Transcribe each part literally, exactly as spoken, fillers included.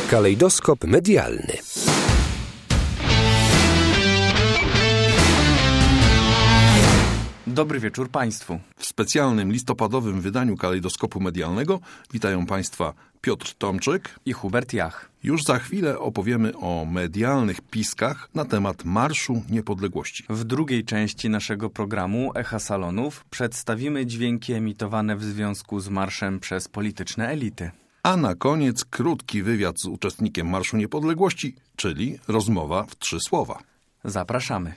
Kalejdoskop medialny. Dobry wieczór Państwu. W specjalnym listopadowym wydaniu Kalejdoskopu Medialnego witają Państwa Piotr Tomczyk i Hubert Jach. Już za chwilę opowiemy o medialnych piskach na temat Marszu Niepodległości. W drugiej części naszego programu Echa Salonów przedstawimy dźwięki emitowane w związku z marszem przez polityczne elity. A na koniec krótki wywiad z uczestnikiem Marszu Niepodległości, czyli rozmowa w trzy słowa. Zapraszamy.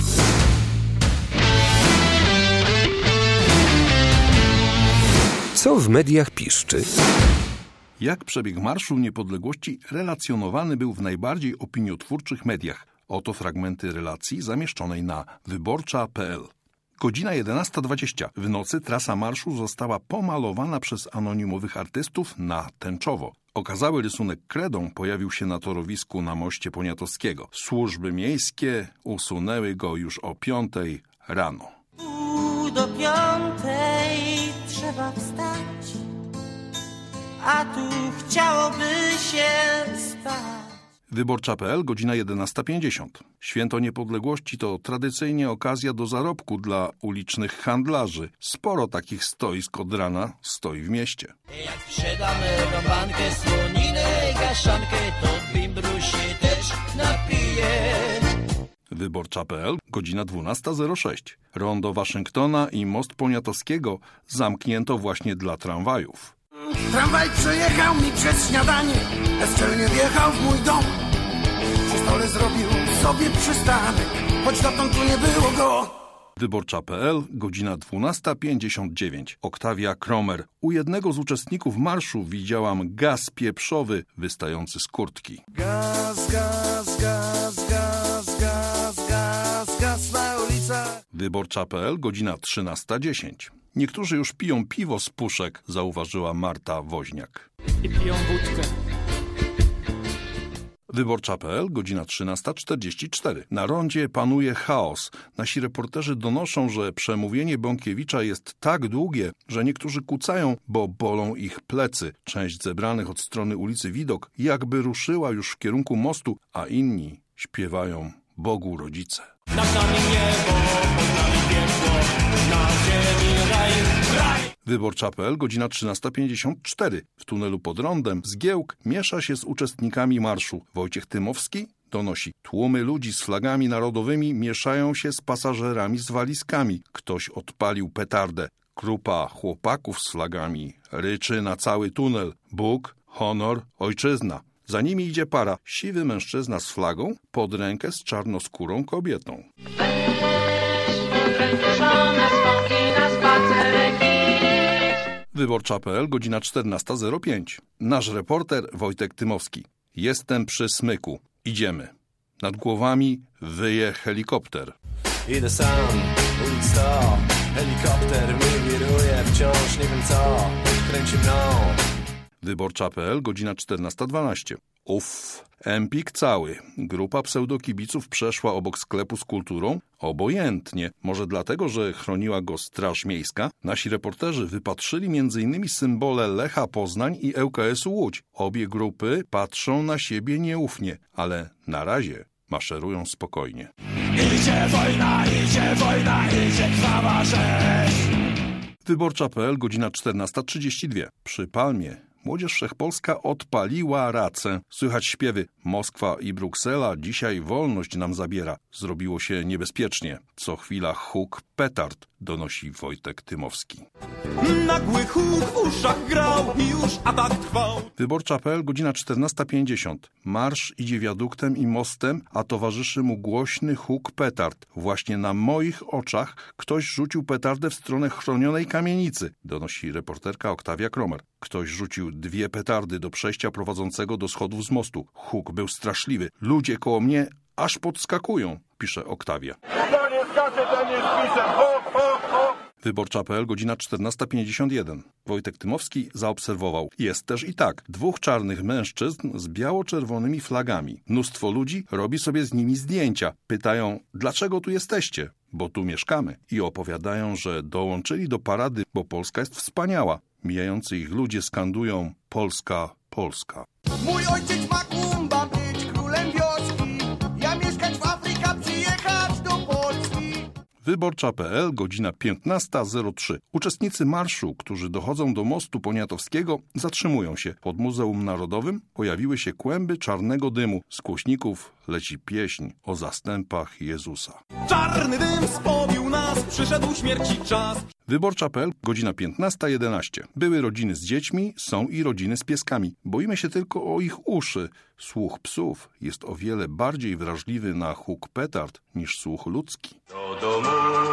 Co w mediach piszczy? Jak przebieg Marszu Niepodległości relacjonowany był w najbardziej opiniotwórczych mediach? Oto fragmenty relacji zamieszczonej na wyborcza kropka pe el. Godzina jedenasta dwadzieścia. W nocy trasa marszu została pomalowana przez anonimowych artystów na tęczowo. Okazały rysunek kredą pojawił się na torowisku na moście Poniatowskiego. Służby miejskie usunęły go już o piątej rano. U do piątej trzeba wstać, a tu chciałoby się spać. Wyborcza kropka pe el, godzina jedenasta pięćdziesiąt. Święto Niepodległości to tradycyjnie okazja do zarobku dla ulicznych handlarzy. Sporo takich stoisk od rana stoi w mieście. Jak sprzedamy rąbankę, słoninę i kaszankę, to bimbru się też napije. Wyborcza kropka pe el, godzina dwunasta zero sześć. Rondo Waszyngtona i most Poniatowskiego zamknięto właśnie dla tramwajów. Tramwaj przejechał mi przez śniadanie, bezczelnie wjechał w mój dom. Przy stole zrobił sobie przystanek, choć dotąd tu nie było go. Wyborcza kropka pe el, godzina dwunasta pięćdziesiąt dziewięć. Oktawia Kromer. U jednego z uczestników marszu widziałam gaz pieprzowy wystający z kurtki. Gaz, gaz, gaz, gaz, gaz, gaz, gaz na ulicach. Wyborcza kropka pe el, godzina trzynasta dziesięć. Niektórzy już piją piwo z puszek, zauważyła Marta Woźniak. I piją wódkę. Wyborcza kropka pe el, godzina trzynasta czterdzieści cztery. Na rondzie panuje chaos. Nasi reporterzy donoszą, że przemówienie Bąkiewicza jest tak długie, że niektórzy kucają, bo bolą ich plecy. Część zebranych od strony ulicy Widok jakby ruszyła już w kierunku mostu, a inni śpiewają Bogu rodzice. Nad nami niebo, pod nami piekło, na ziemi raj, raj. Wyborcza kropka pe el, godzina trzynasta pięćdziesiąt cztery. W tunelu pod rondem Zgiełk miesza się z uczestnikami marszu. Wojciech Tymowski donosi: tłumy ludzi z flagami narodowymi mieszają się z pasażerami z walizkami. Ktoś odpalił petardę. Grupa chłopaków z flagami ryczy na cały tunel: Bóg, honor, ojczyzna. Za nimi idzie para, siwy mężczyzna z flagą, pod rękę z czarnoskórą kobietą. Wyborcza kropka pe el, godzina czternasta zero pięć. Nasz reporter Wojtek Tymowski. Jestem przy smyku. Idziemy. Nad głowami wyje helikopter. Idę sam, ulic sto, helikopter mi wiruje, wciąż nie wiem co, kręci mną. Wyborcza kropka pe el, godzina czternasta dwanaście. Uff, Empik cały. Grupa pseudokibiców przeszła obok sklepu z kulturą. Obojętnie. Może dlatego, że chroniła go Straż Miejska? Nasi reporterzy wypatrzyli między innymi symbole Lecha Poznań i L K S u Łódź. Obie grupy patrzą na siebie nieufnie, ale na razie maszerują spokojnie. Idzie wojna, idzie wojna, idzie krwawa rzeź. Wyborcza kropka pe el, godzina czternasta trzydzieści dwa. Przy Palmie Młodzież Wszechpolska odpaliła racę. Słychać śpiewy: Moskwa i Bruksela dzisiaj wolność nam zabiera. Zrobiło się niebezpiecznie. Co chwila huk petard, donosi Wojtek Tymowski. Nagły huk w uszach grał i już atak trwał. Wyborcza kropka pe el, godzina czternasta pięćdziesiąt. Marsz idzie wiaduktem i mostem, a towarzyszy mu głośny huk petard. Właśnie na moich oczach ktoś rzucił petardę w stronę chronionej kamienicy, donosi reporterka Oktawia Kromer. Ktoś rzucił dwie petardy do przejścia prowadzącego do schodów z mostu. Huk był straszliwy. Ludzie koło mnie aż podskakują, pisze Oktawia. Kto nie skacze, ten jest pisem. Ho, ho, ho. Wyborcza kropka pe el, godzina czternasta pięćdziesiąt jeden. Wojtek Tymowski zaobserwował. Jest też i tak. Dwóch czarnych mężczyzn z biało-czerwonymi flagami. Mnóstwo ludzi robi sobie z nimi zdjęcia. Pytają: dlaczego tu jesteście? Bo tu mieszkamy. I opowiadają, że dołączyli do parady, bo Polska jest wspaniała. Mijający ich ludzie skandują: Polska, Polska. Mój ojciec ma kumba być królem wioski, ja mieszkać w Afryce, przyjechać do Polski. Wyborcza kropka pe el, godzina piętnasta zero trzy. Uczestnicy marszu, którzy dochodzą do mostu Poniatowskiego, zatrzymują się. Pod Muzeum Narodowym pojawiły się kłęby czarnego dymu. Z głośników leci pieśń o zastępach Jezusa. Czarny dym spowił nas, przyszedł śmierci czas. Wyborcza kropka pe el, godzina piętnasta jedenaście. Były rodziny z dziećmi, są i rodziny z pieskami. Boimy się tylko o ich uszy. Słuch psów jest o wiele bardziej wrażliwy na huk petard niż słuch ludzki. Do domu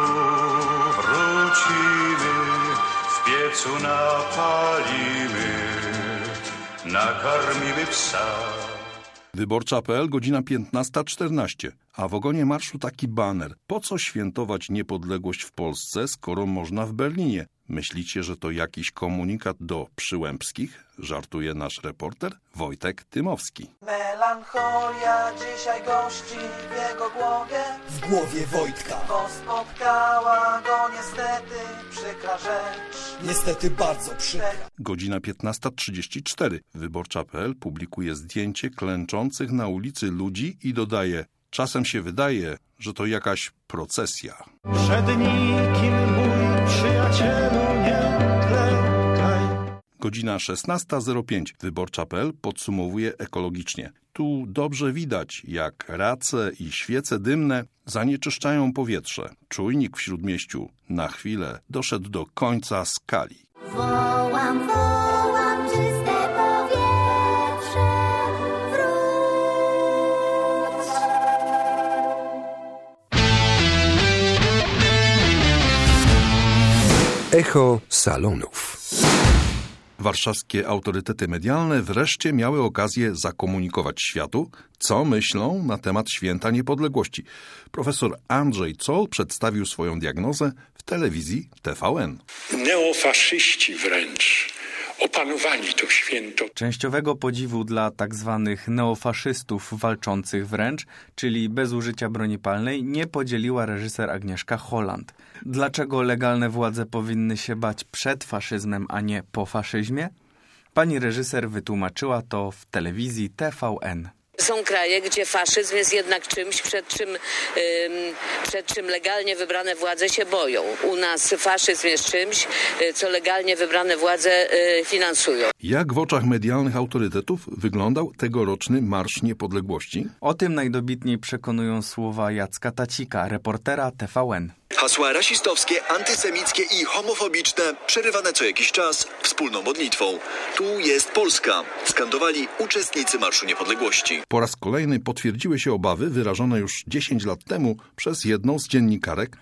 wrócimy, w piecu napalimy, nakarmimy psa. Wyborcza kropka pe el, godzina piętnasta czternaście. A w ogonie marszu taki baner. Po co świętować niepodległość w Polsce, skoro można w Berlinie? Myślicie, że to jakiś komunikat do Przyłębskich? Żartuje nasz reporter Wojtek Tymowski. Melancholia dzisiaj gości w jego głowie, W głowie Wojtka. bo spotkała go niestety przykra rzecz. Niestety bardzo przykra. Godzina piętnasta trzydzieści cztery. Wyborcza kropka pe el publikuje zdjęcie klęczących na ulicy ludzi i dodaje: czasem się wydaje, że to jakaś procesja. Przed nikim mój przyjacielu nie klękaj. Godzina szesnasta zero pięć. Wyborcza kropka pe el podsumowuje ekologicznie. Tu dobrze widać, jak race i świece dymne zanieczyszczają powietrze. Czujnik w Śródmieściu na chwilę doszedł do końca skali. Wołam, wołam, czyste powietrze, wróć. Echo salonów. Warszawskie autorytety medialne wreszcie miały okazję zakomunikować światu, co myślą na temat Święta Niepodległości. Profesor Andrzej Zoll przedstawił swoją diagnozę w telewizji T V N. Neofaszyści wręcz opanowali to święto. Częściowego podziwu dla tak zwanych neofaszystów walczących wręcz, czyli bez użycia broni palnej, nie podzieliła reżyser Agnieszka Holland. Dlaczego legalne władze powinny się bać przed faszyzmem, a nie po faszyzmie? Pani reżyser wytłumaczyła to w telewizji T V N. Są kraje, gdzie faszyzm jest jednak czymś, przed czym, ym, przed czym legalnie wybrane władze się boją. U nas faszyzm jest czymś, co legalnie wybrane władze y, finansują. Jak w oczach medialnych autorytetów wyglądał tegoroczny Marsz Niepodległości? O tym najdobitniej przekonują słowa Jacka Tacika, reportera T V N. Hasła rasistowskie, antysemickie i homofobiczne przerywane co jakiś czas wspólną modlitwą. Tu jest Polska, skandowali uczestnicy Marszu Niepodległości. Po raz kolejny potwierdziły się obawy wyrażone już dziesięć lat temu przez jedną z dziennikarek.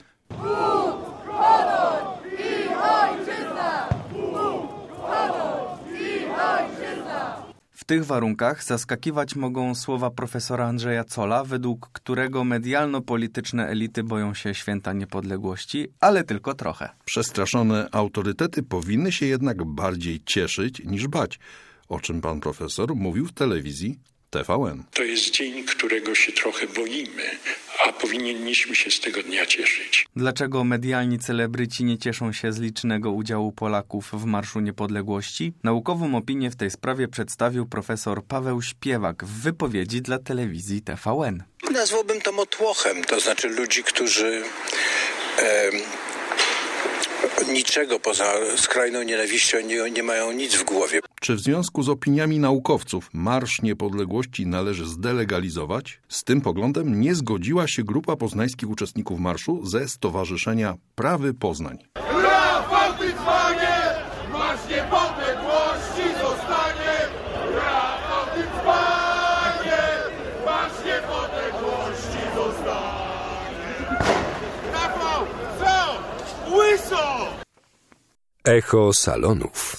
W tych warunkach zaskakiwać mogą słowa profesora Andrzeja Zolla, według którego medialno-polityczne elity boją się Święta Niepodległości, ale tylko trochę. Przestraszone autorytety powinny się jednak bardziej cieszyć niż bać, o czym pan profesor mówił w telewizji T V N. To jest dzień, którego się trochę boimy, a powinniśmy się z tego dnia cieszyć. Dlaczego medialni celebryci nie cieszą się z licznego udziału Polaków w Marszu Niepodległości? Naukową opinię w tej sprawie przedstawił profesor Paweł Śpiewak w wypowiedzi dla telewizji T V N. Nazwałbym to motłochem, to znaczy ludzi, którzy e, niczego poza skrajną nienawiścią nie, nie mają nic w głowie. Czy w związku z opiniami naukowców Marsz Niepodległości należy zdelegalizować? Z tym poglądem nie zgodziła się grupa poznańskich uczestników marszu ze Stowarzyszenia Prawy Poznań. Rafał Tycwanie, Marsz Niepodległości zostanie! Rafał Tycwanie, Marsz Niepodległości zostanie! Rafał, co? Łyso! Echo salonów.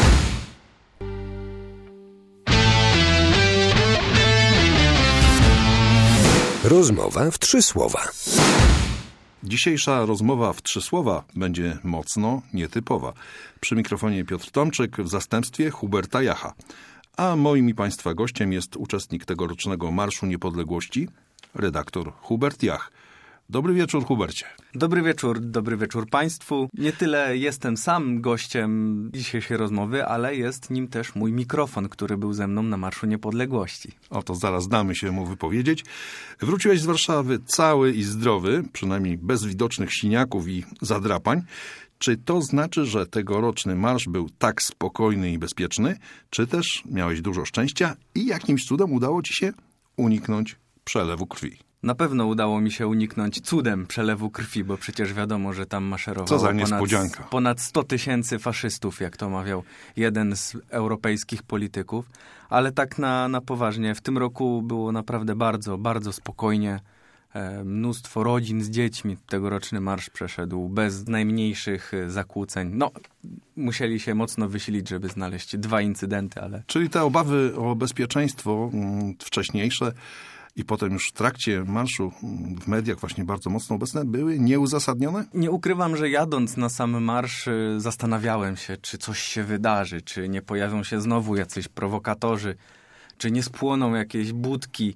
Rozmowa w trzy słowa. Dzisiejsza rozmowa w trzy słowa będzie mocno nietypowa. Przy mikrofonie Piotr Tomczyk, w zastępstwie Huberta Jacha. A moim i państwa gościem jest uczestnik tegorocznego Marszu Niepodległości, redaktor Hubert Jach. Dobry wieczór, Hubercie. Dobry wieczór, dobry wieczór Państwu. Nie tyle jestem sam gościem dzisiejszej rozmowy, ale jest nim też mój mikrofon, który był ze mną na Marszu Niepodległości. Oto zaraz damy się mu wypowiedzieć. Wróciłeś z Warszawy cały i zdrowy, przynajmniej bez widocznych siniaków i zadrapań. Czy to znaczy, że tegoroczny marsz był tak spokojny i bezpieczny, czy też miałeś dużo szczęścia i jakimś cudem udało ci się uniknąć przelewu krwi? Na pewno udało mi się uniknąć cudem przelewu krwi, bo przecież wiadomo, że tam maszerowało Co za ponad, niespodzianka. ponad sto tysięcy faszystów, jak to mawiał jeden z europejskich polityków. Ale tak na, na poważnie, w tym roku było naprawdę bardzo, bardzo spokojnie. E, mnóstwo rodzin z dziećmi tegoroczny marsz przeszedł bez najmniejszych zakłóceń. No, musieli się mocno wysilić, żeby znaleźć dwa incydenty, ale... Czyli te obawy o bezpieczeństwo mm, wcześniejsze i potem już w trakcie marszu w mediach właśnie bardzo mocno obecne były nieuzasadnione? Nie ukrywam, że jadąc na sam marsz zastanawiałem się, czy coś się wydarzy, czy nie pojawią się znowu jacyś prowokatorzy, czy nie spłoną jakieś budki.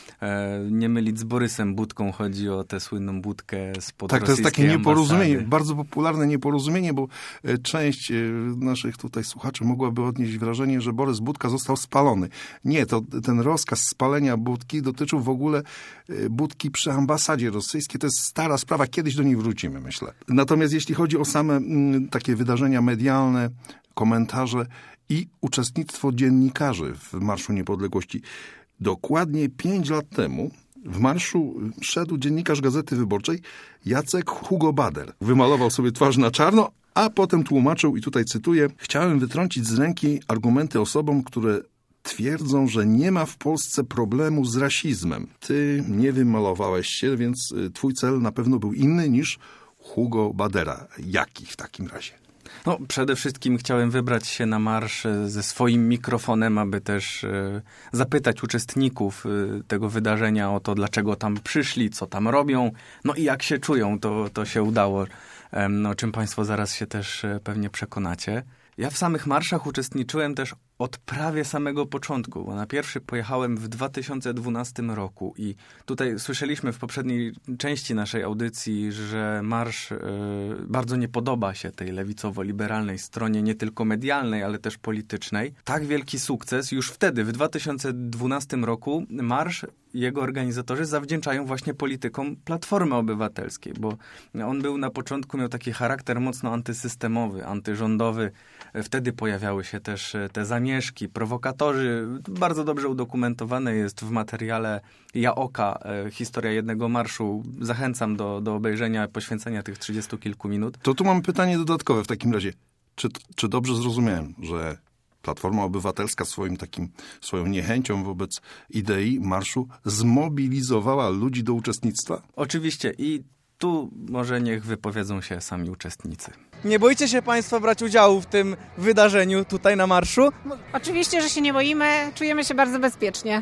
E, nie mylić z Borysem Budką, chodzi o tę słynną budkę spod Tak, to jest takie rosyjskiej nieporozumienie, ambasady. bardzo popularne nieporozumienie, bo e, część e, naszych tutaj słuchaczy mogłaby odnieść wrażenie, że Borys Budka został spalony. Nie, to ten rozkaz spalenia budki dotyczył w ogóle e, budki przy ambasadzie rosyjskiej. To jest stara sprawa, kiedyś do niej wrócimy, myślę. Natomiast jeśli chodzi o same m, takie wydarzenia medialne, komentarze i uczestnictwo dziennikarzy w Marszu Niepodległości, dokładnie pięć lat temu w marszu szedł dziennikarz Gazety Wyborczej Jacek Hugo Bader. Wymalował sobie twarz na czarno, a potem tłumaczył, i tutaj cytuję: chciałem wytrącić z ręki argumenty osobom, które twierdzą, że nie ma w Polsce problemu z rasizmem. Ty nie wymalowałeś się, więc twój cel na pewno był inny niż Hugo Badera. Jaki w takim razie? No, przede wszystkim chciałem wybrać się na marsz ze swoim mikrofonem, aby też e, zapytać uczestników e, tego wydarzenia o to, dlaczego tam przyszli, co tam robią, no i jak się czują. To, to się udało, e, no, o czym Państwo zaraz się też e, pewnie przekonacie. Ja w samych marszach uczestniczyłem też od prawie samego początku, bo na pierwszy pojechałem w dwa tysiące dwunastym roku i tutaj słyszeliśmy w poprzedniej części naszej audycji, że marsz y, bardzo nie podoba się tej lewicowo-liberalnej stronie, nie tylko medialnej, ale też politycznej. Tak wielki sukces już wtedy, w dwa tysiące dwunastym roku, marsz jego organizatorzy zawdzięczają właśnie politykom Platformy Obywatelskiej, bo on był na początku, miał taki charakter mocno antysystemowy, antyrządowy. Wtedy pojawiały się też te zamieszki, prowokatorzy. Bardzo dobrze udokumentowane jest w materiale Jaoka historia jednego marszu. Zachęcam do, do obejrzenia, poświęcenia tych trzydziestu kilku minut. To tu mam pytanie dodatkowe w takim razie. Czy, czy dobrze zrozumiałem, że Platforma Obywatelska swoim takim, swoją niechęcią wobec idei marszu zmobilizowała ludzi do uczestnictwa? Oczywiście i tu może niech wypowiedzą się sami uczestnicy. Nie boicie się Państwo brać udziału w tym wydarzeniu tutaj na marszu? Oczywiście, że się nie boimy, czujemy się bardzo bezpiecznie.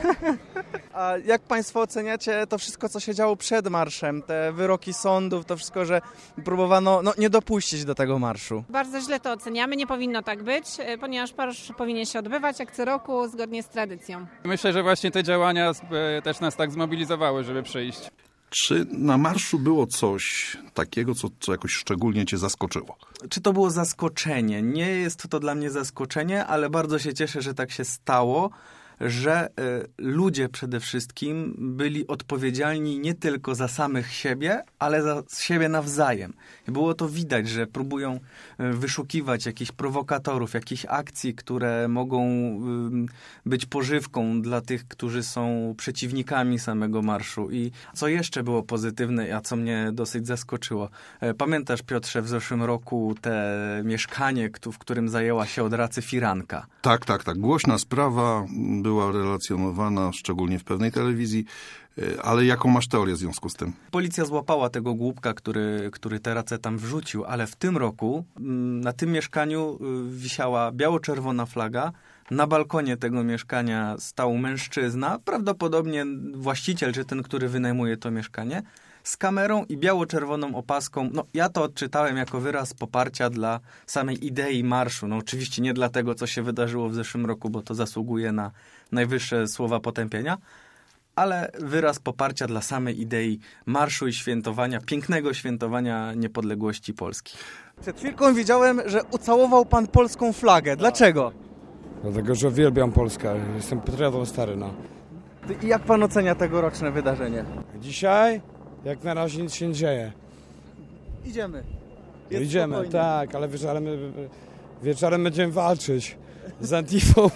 A jak Państwo oceniacie to wszystko, co się działo przed marszem? Te wyroki sądów, to wszystko, że próbowano no, nie dopuścić do tego marszu? Bardzo źle to oceniamy, nie powinno tak być, ponieważ marsz powinien się odbywać jak co roku, zgodnie z tradycją. Myślę, że właśnie te działania też nas tak zmobilizowały, żeby przyjść. Czy na marszu było coś takiego, co, co jakoś szczególnie cię zaskoczyło? Czy to było zaskoczenie? Nie jest to dla mnie zaskoczenie, ale bardzo się cieszę, że tak się stało, że y, ludzie przede wszystkim byli odpowiedzialni nie tylko za samych siebie, ale za siebie nawzajem. I było to widać, że próbują y, wyszukiwać jakichś prowokatorów, jakichś akcji, które mogą y, być pożywką dla tych, którzy są przeciwnikami samego marszu. I co jeszcze było pozytywne, a co mnie dosyć zaskoczyło. Y, pamiętasz, Piotrze, w zeszłym roku te mieszkanie, w którym zajęła się od racy firanka? Tak, tak, tak. Głośna sprawa była relacjonowana, szczególnie w pewnej telewizji, ale jaką masz teorię w związku z tym? Policja złapała tego głupka, który, który tę racę tam wrzucił, ale w tym roku na tym mieszkaniu wisiała biało-czerwona flaga. Na balkonie tego mieszkania stał mężczyzna, prawdopodobnie właściciel, czy ten, który wynajmuje to mieszkanie, z kamerą i biało-czerwoną opaską. No, ja to odczytałem jako wyraz poparcia dla samej idei marszu. No, oczywiście nie dla tego, co się wydarzyło w zeszłym roku, bo to zasługuje na najwyższe słowa potępienia, ale wyraz poparcia dla samej idei marszu i świętowania, pięknego świętowania niepodległości Polski. Przed chwilką widziałem, że ucałował pan polską flagę. Dlaczego? Dlatego, że uwielbiam Polskę. Jestem patriotą stary, no. I jak pan ocenia tegoroczne wydarzenie? Dzisiaj? Jak na razie nic się nie dzieje. Idziemy. No idziemy, spokojnie. Tak, ale wieczorem, wieczorem będziemy walczyć z Antifą.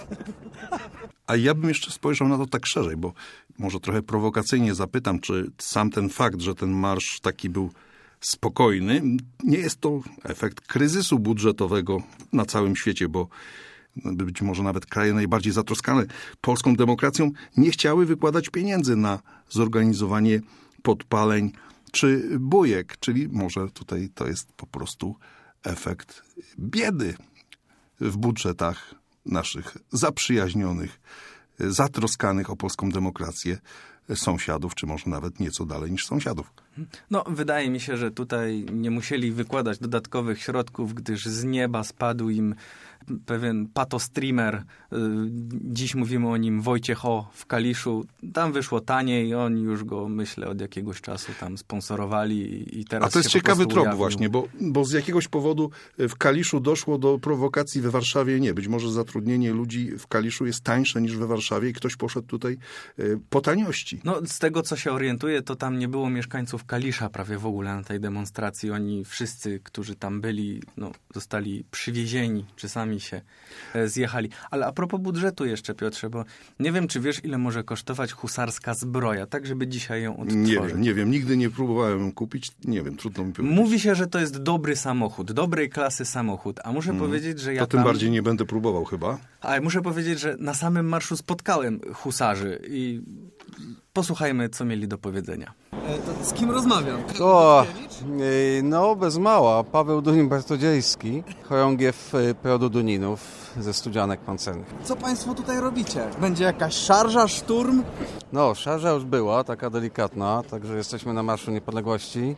A ja bym jeszcze spojrzał na to tak szerzej, bo może trochę prowokacyjnie zapytam, czy sam ten fakt, że ten marsz taki był spokojny, nie jest to efekt kryzysu budżetowego na całym świecie, bo być może nawet kraje najbardziej zatroskane polską demokracją nie chciały wykładać pieniędzy na zorganizowanie podpaleń czy bujek, czyli może tutaj to jest po prostu efekt biedy w budżetach naszych zaprzyjaźnionych, zatroskanych o polską demokrację sąsiadów, czy może nawet nieco dalej niż sąsiadów. No, wydaje mi się, że tutaj nie musieli wykładać dodatkowych środków, gdyż z nieba spadł im pewien patostreamer. Dziś mówimy o nim Wojciech O. w Kaliszu. Tam wyszło taniej, oni już go, myślę, od jakiegoś czasu tam sponsorowali i teraz. A to jest się ciekawy trop ujawnił. właśnie, bo, bo z jakiegoś powodu w Kaliszu doszło do prowokacji, we Warszawie nie. Być może zatrudnienie ludzi w Kaliszu jest tańsze niż we Warszawie i ktoś poszedł tutaj po taniości. No, z tego, co się orientuję, to tam nie było mieszkańców Kalisza prawie w ogóle na tej demonstracji. Oni wszyscy, którzy tam byli, no, zostali przywiezieni, czy sami się zjechali. Ale a propos budżetu jeszcze, Piotrze, bo nie wiem, czy wiesz, ile może kosztować husarska zbroja, tak żeby dzisiaj ją odtworzyć. Nie wiem, nie wiem. Nigdy nie próbowałem ją kupić. Nie wiem, trudno mi powiedzieć. Mówi się, że to jest dobry samochód, dobrej klasy samochód, a muszę hmm. powiedzieć, że ja To tym tam... bardziej nie będę próbował chyba. Ale muszę powiedzieć, że na samym marszu spotkałem husarzy i posłuchajmy, co mieli do powiedzenia. To z kim rozmawiam? O, no bez mała. Paweł Dunin-Bartodziejski, chorągiew Produ Duninów ze Studzianek Pancernych. Co państwo tutaj robicie? Będzie jakaś szarża, szturm? No, szarża już była, taka delikatna, także jesteśmy na Marszu Niepodległości.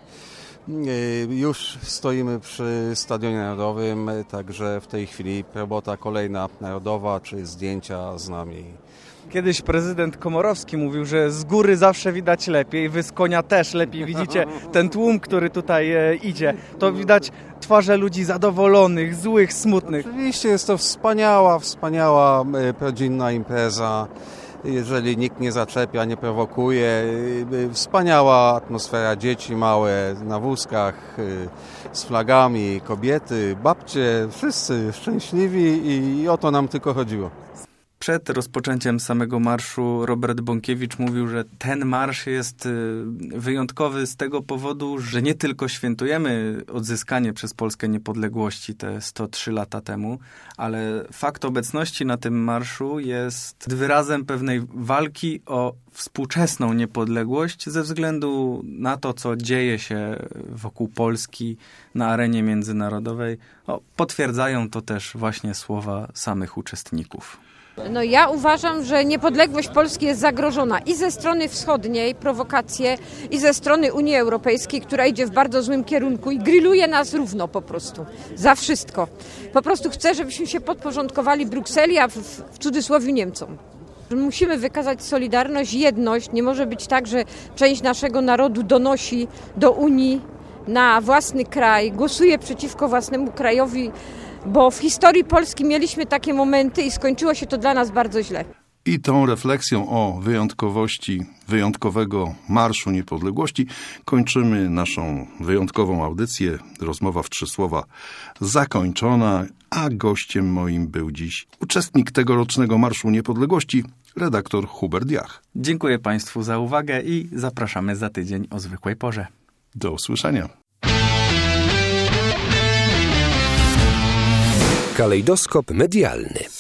Już stoimy przy Stadionie Narodowym, także w tej chwili robota kolejna narodowa, czy zdjęcia z nami. Kiedyś prezydent Komorowski mówił, że z góry zawsze widać lepiej, wy z konia też lepiej widzicie ten tłum, który tutaj e, idzie. To widać twarze ludzi zadowolonych, złych, smutnych. Oczywiście jest to wspaniała, wspaniała e, rodzinna impreza. Jeżeli nikt nie zaczepia, nie prowokuje. E, wspaniała atmosfera, dzieci małe na wózkach, e, z flagami, kobiety, babcie, wszyscy szczęśliwi i o to nam tylko chodziło. Przed rozpoczęciem samego marszu Robert Bąkiewicz mówił, że ten marsz jest wyjątkowy z tego powodu, że nie tylko świętujemy odzyskanie przez Polskę niepodległości te sto trzy lata temu, ale fakt obecności na tym marszu jest wyrazem pewnej walki o współczesną niepodległość ze względu na to, co dzieje się wokół Polski na arenie międzynarodowej. O, potwierdzają to też właśnie słowa samych uczestników. No ja uważam, że niepodległość Polski jest zagrożona i ze strony wschodniej, prowokacje, i ze strony Unii Europejskiej, która idzie w bardzo złym kierunku i grilluje nas równo po prostu, za wszystko. Po prostu chce, żebyśmy się podporządkowali Brukseli, a w, w cudzysłowie Niemcom. Musimy wykazać solidarność, jedność. Nie może być tak, że część naszego narodu donosi do Unii na własny kraj, głosuje przeciwko własnemu krajowi, bo w historii Polski mieliśmy takie momenty i skończyło się to dla nas bardzo źle. I tą refleksją o wyjątkowości wyjątkowego Marszu Niepodległości kończymy naszą wyjątkową audycję. Rozmowa w trzy słowa zakończona, a gościem moim był dziś uczestnik tegorocznego Marszu Niepodległości, redaktor Hubert Jach. Dziękuję Państwu za uwagę i zapraszamy za tydzień o zwykłej porze. Do usłyszenia. Kalejdoskop medialny.